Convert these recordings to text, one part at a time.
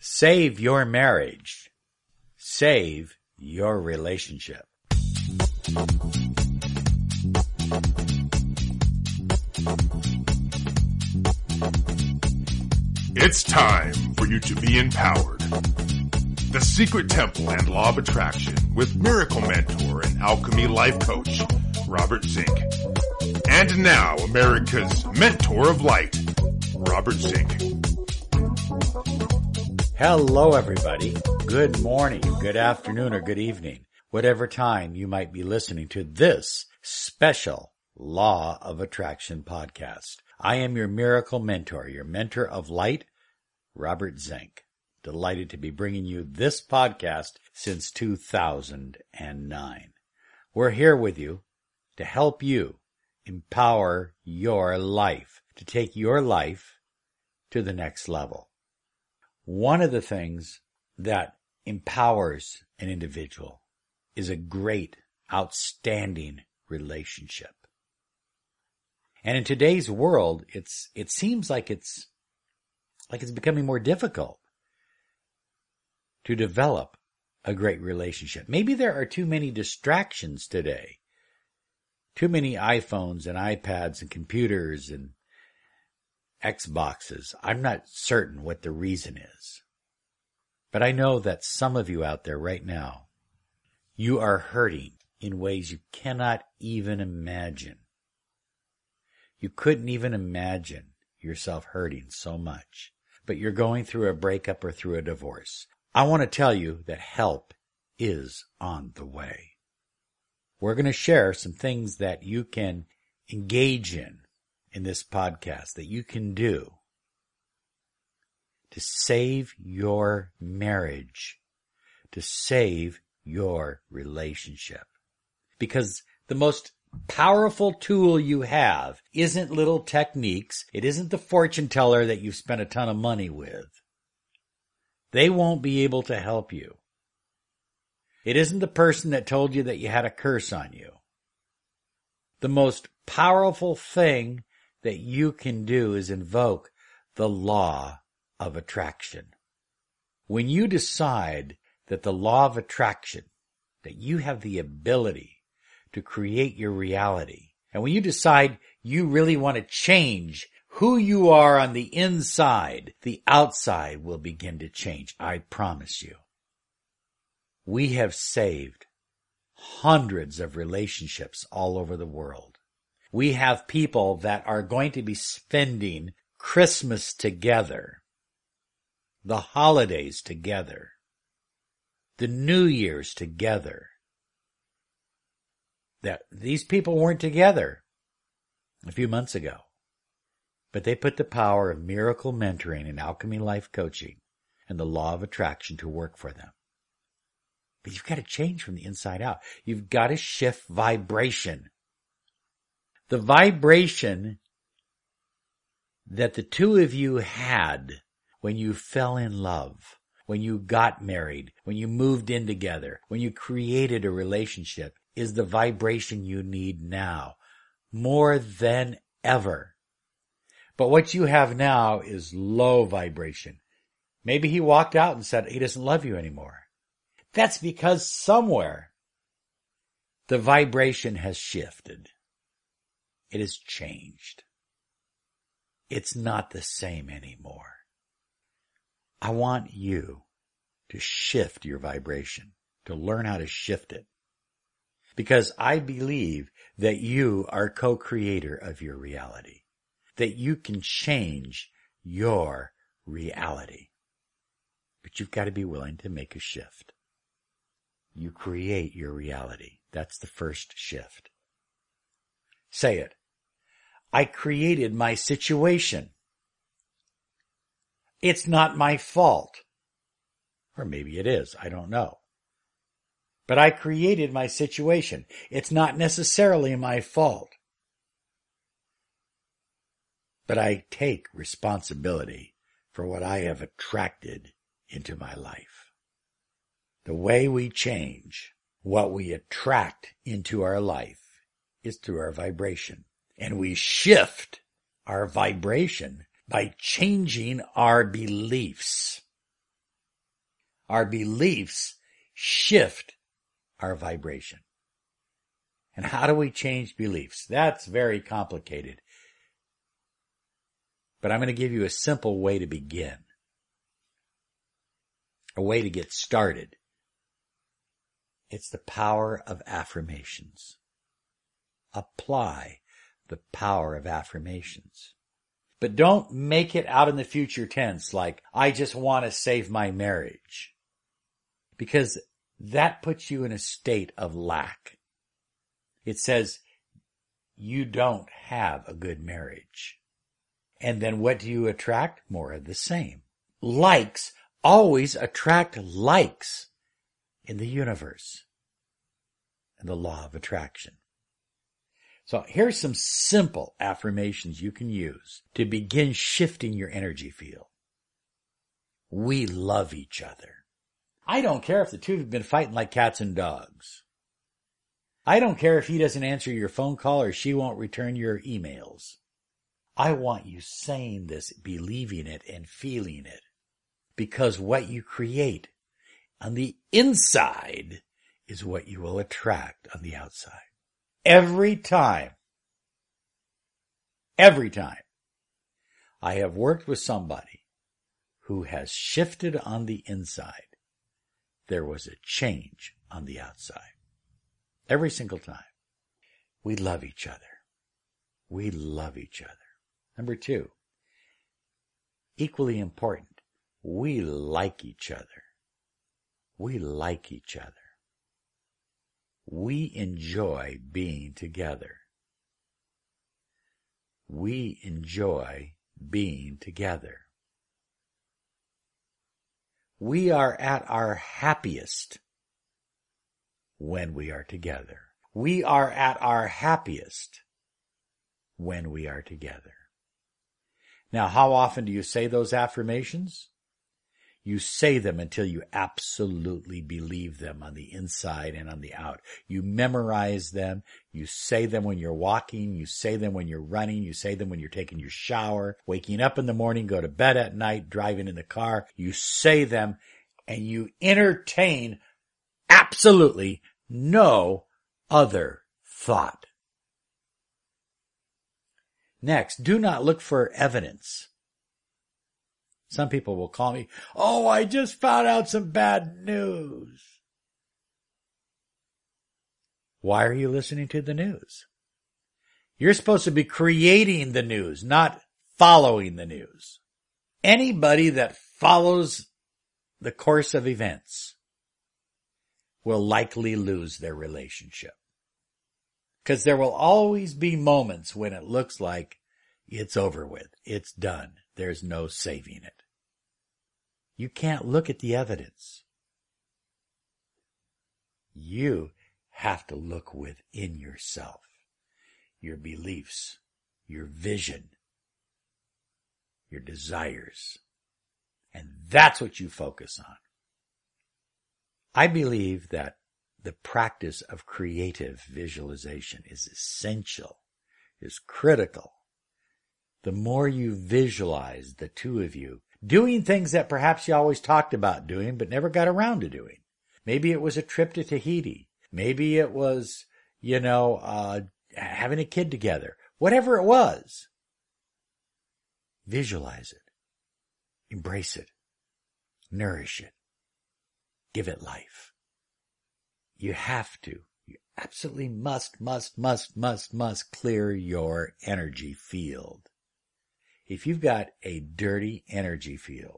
Save your marriage. Save your relationship. It's time for you to be empowered. The Secret Temple and Law of Attraction with Miracle Mentor and Alchemy Life Coach, Robert Zink. And now, America's Mentor of Light, Robert Zink. Hello, everybody. Good morning, good afternoon, or good evening, whatever time you might be listening to this special Law of Attraction podcast. I am your Miracle Mentor, your Mentor of Light, Robert Zink. Delighted to be bringing you this podcast since 2009. We're here with you to help you empower your life, to take your life to the next level. One of the things that empowers an individual is a great, outstanding relationship. And in today's world, it seems like it's becoming more difficult to develop a great relationship. Maybe there are too many distractions today. Too many iPhones and iPads and computers and Xboxes. I'm not certain what the reason is. But I know that some of you out there right now, you are hurting in ways you cannot even imagine. You couldn't even imagine yourself hurting so much. But you're going through a breakup or through a divorce. I want to tell you that help is on the way. We're going to share some things that you can engage in this podcast, that you can do to save your marriage, to save your relationship. Because the most powerful tool you have isn't little techniques. It isn't the fortune teller that you've spent a ton of money with. They won't be able to help you. It isn't the person that told you that you had a curse on you. The most powerful thing that you can do is invoke the law of attraction. When you decide that the law of attraction, that you have the ability to create your reality, and when you decide you really want to change who you are on the inside, the outside will begin to change. I promise you. We have saved hundreds of relationships all over the world. We have people that are going to be spending Christmas together, the holidays together, the New Year's together. That these people weren't together a few months ago. But they put the power of miracle mentoring and alchemy life coaching and the law of attraction to work for them. But you've got to change from the inside out. You've got to shift vibration. The vibration that the two of you had when you fell in love, when you got married, when you moved in together, when you created a relationship, is the vibration you need now, more than ever. But what you have now is low vibration. Maybe he walked out and said he doesn't love you anymore. That's because somewhere the vibration has shifted. It has changed. It's not the same anymore. I want you to shift your vibration, to learn how to shift it. Because I believe that you are co-creator of your reality. That you can change your reality. But you've got to be willing to make a shift. You create your reality. That's the first shift. Say it. I created my situation. It's not my fault. Or maybe it is. I don't know. But I created my situation. It's not necessarily my fault. But I take responsibility for what I have attracted into my life. The way we change what we attract into our life is through our vibration. And we shift our vibration by changing our beliefs. Our beliefs shift our vibration. And how do we change beliefs? That's very complicated. But I'm going to give you a simple way to begin. A way to get started. It's the power of affirmations. Apply the power of affirmations. But don't make it out in the future tense like, I just want to save my marriage. Because that puts you in a state of lack. It says, you don't have a good marriage. And then what do you attract? More of the same. Likes always attract likes in the universe. And the law of attraction. So here's some simple affirmations you can use to begin shifting your energy field. We love each other. I don't care if the two have been fighting like cats and dogs. I don't care if he doesn't answer your phone call or she won't return your emails. I want you saying this, believing it, and feeling it. Because what you create on the inside is what you will attract on the outside. Every time I have worked with somebody who has shifted on the inside, there was a change on the outside. Every single time. We love each other. We love each other. Number 2, equally important, we like each other. We like each other. We enjoy being together. We enjoy being together. We are at our happiest when we are together. We are at our happiest when we are together. Now, how often do you say those affirmations? You say them until you absolutely believe them on the inside and on the out. You memorize them. You say them when you're walking. You say them when you're running. You say them when you're taking your shower, waking up in the morning, go to bed at night, driving in the car. You say them and you entertain absolutely no other thought. Next, do not look for evidence. Some people will call me, oh, I just found out some bad news. Why are you listening to the news? You're supposed to be creating the news, not following the news. Anybody that follows the course of events will likely lose their relationship. Because there will always be moments when it looks like it's over with. It's done. There's no saving it. You can't look at the evidence. You have to look within yourself, your beliefs, your vision, your desires. And that's what you focus on. I believe that the practice of creative visualization is essential, is critical. The more you visualize the two of you doing things that perhaps you always talked about doing but never got around to doing. Maybe it was a trip to Tahiti. Maybe it was, having a kid together. Whatever it was. Visualize it. Embrace it. Nourish it. Give it life. You have to. You absolutely must clear your energy field. If you've got a dirty energy field,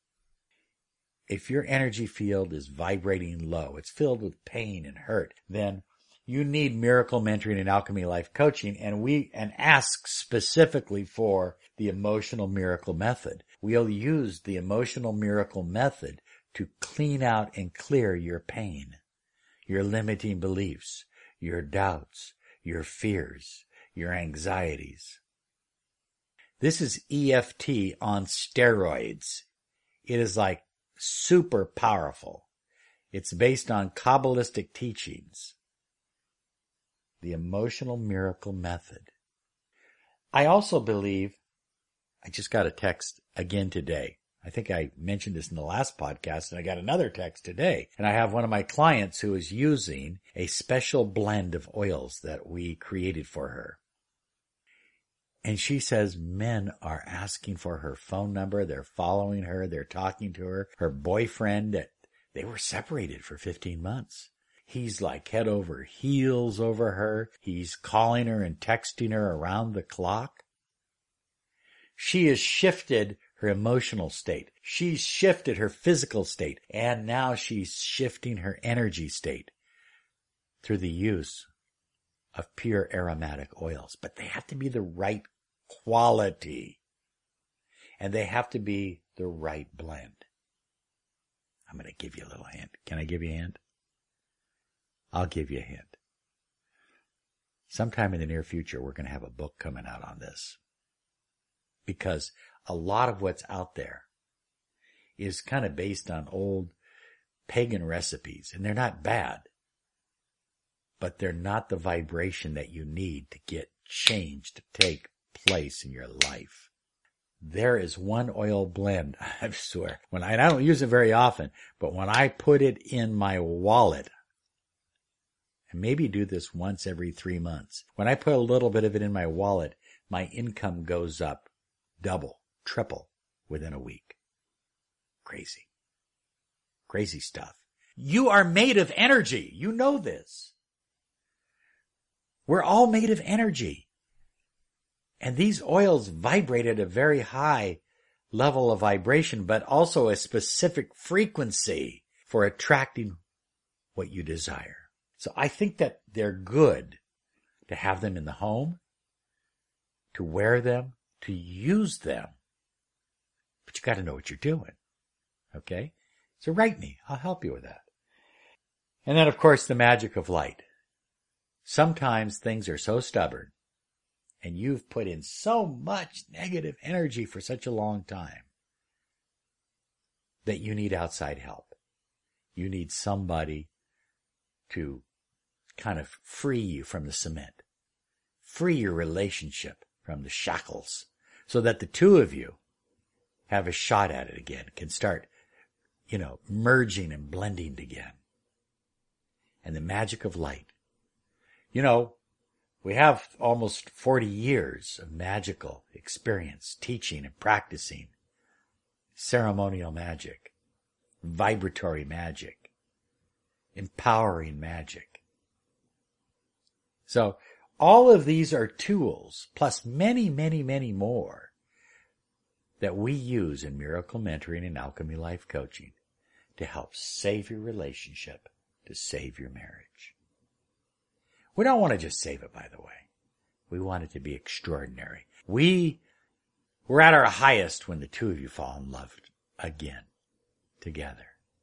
if your energy field is vibrating low, it's filled with pain and hurt, then you need Miracle Mentoring and Alchemy Life Coaching, and ask specifically for the Emotional Miracle Method. We'll use the Emotional Miracle Method to clean out and clear your pain, your limiting beliefs, your doubts, your fears, your anxieties. This is EFT on steroids. It is like super powerful. It's based on Kabbalistic teachings. The Emotional Miracle Method. I also believe, I just got a text again today. I think I mentioned this in the last podcast, and I got another text today. And I have one of my clients who is using a special blend of oils that we created for her. And she says men are asking for her phone number. They're following her. They're talking to her. Her boyfriend, they were separated for 15 months. He's like head over heels over her. He's calling her and texting her around the clock. She has shifted her emotional state. She's shifted her physical state. And now she's shifting her energy state through the use of pure aromatic oils. But they have to be the right quality. And they have to be the right blend. I'm going to give you a little hint. Can I give you a hint? I'll give you a hint. Sometime in the near future, we're going to have a book coming out on this. Because a lot of what's out there is kind of based on old pagan recipes. And they're not bad. But they're not the vibration that you need to get change to take place in your life. There is one oil blend, I swear, I don't use it very often, but when I put it in my wallet, and maybe do this once every 3 months, when I put a little bit of it in my wallet, my income goes up double, triple within a week. Crazy. Crazy stuff. You are made of energy. You know this. We're all made of energy. And these oils vibrate at a very high level of vibration, but also a specific frequency for attracting what you desire. So I think that they're good to have them in the home, to wear them, to use them. But you got to know what you're doing. Okay? So write me. I'll help you with that. And then, of course, the magic of light. Sometimes things are so stubborn, and you've put in so much negative energy for such a long time that you need outside help. You need somebody to kind of free you from the cement, free your relationship from the shackles, so that the two of you have a shot at it again, can start, merging and blending again. And the magic of light. We have almost 40 years of magical experience, teaching and practicing ceremonial magic, vibratory magic, empowering magic. So all of these are tools, plus many, many, many more, that we use in Miracle Mentoring and Alchemy Life Coaching to help save your relationship, to save your marriage. We don't want to just save it, by the way. We want it to be extraordinary. We're at our highest when the two of you fall in love again, together.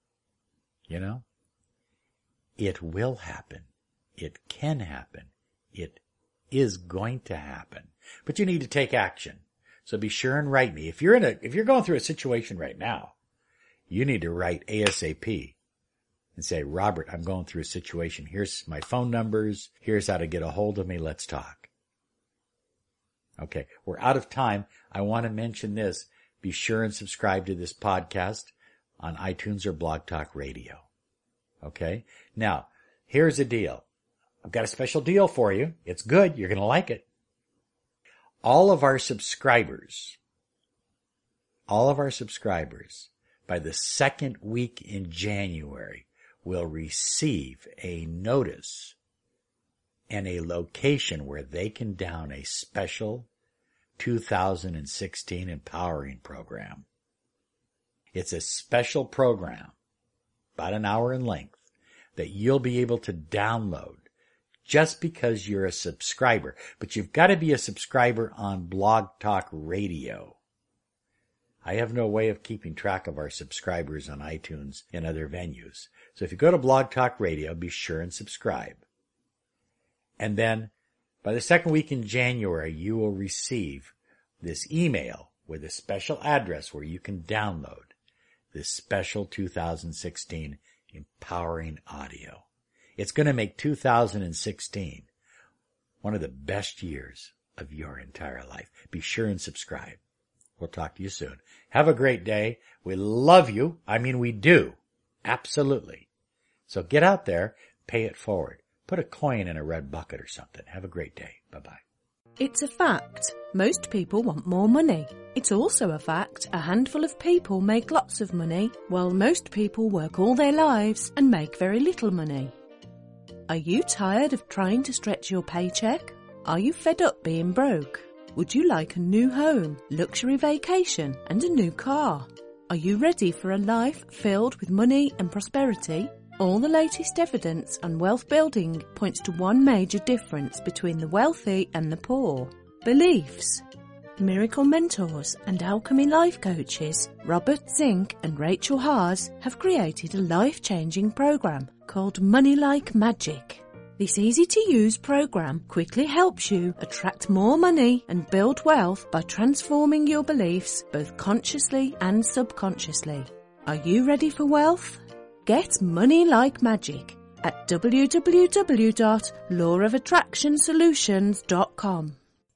It will happen. It can happen. It is going to happen. But you need to take action. So be sure and write me. If you're going through a situation right now, you need to write ASAP. And say, Robert, I'm going through a situation. Here's my phone numbers. Here's how to get a hold of me. Let's talk. Okay, we're out of time. I want to mention this. Be sure and subscribe to this podcast on iTunes or Blog Talk Radio. Okay? Now, here's the deal. I've got a special deal for you. It's good. You're going to like it. All of our subscribers, by the second week in January, will receive a notice and a location where they can down a special 2016 empowering program. It's a special program, about an hour in length, that you'll be able to download just because you're a subscriber. But you've got to be a subscriber on Blog Talk Radio. I have no way of keeping track of our subscribers on iTunes and other venues. So if you go to Blog Talk Radio, be sure and subscribe. And then by the second week in January, you will receive this email with a special address where you can download this special 2016 empowering audio. It's going to make 2016 one of the best years of your entire life. Be sure and subscribe. We'll talk to you soon. Have a great day. We love you. I mean, we do. Absolutely. So get out there, pay it forward. Put a coin in a red bucket or something. Have a great day. Bye-bye. It's a fact. Most people want more money. It's also a fact a handful of people make lots of money, while most people work all their lives and make very little money. Are you tired of trying to stretch your paycheck? Are you fed up being broke? Would you like a new home, luxury vacation, and a new car? Are you ready for a life filled with money and prosperity? All the latest evidence on wealth building points to one major difference between the wealthy and the poor: beliefs. Miracle Mentors and Alchemy Life Coaches Robert Zink and Rachel Haas have created a life-changing program called Money Like Magic. This easy-to-use program quickly helps you attract more money and build wealth by transforming your beliefs both consciously and subconsciously. Are you ready for wealth? Get Money Like Magic at www.lawofattractionsolutions.com.